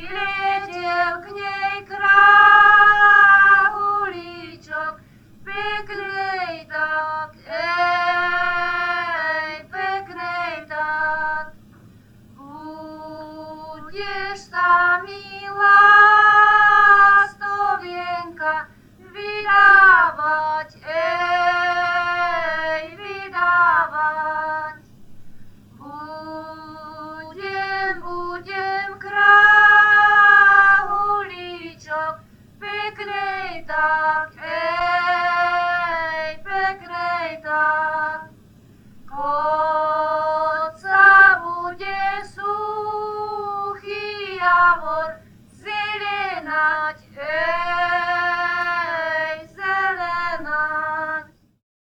priletel k nej kráľuličok, peknej tak, peknej tak. Budeš sa milá stovienka vydávať, vydávať. Budem kráľuličok, peknej tak,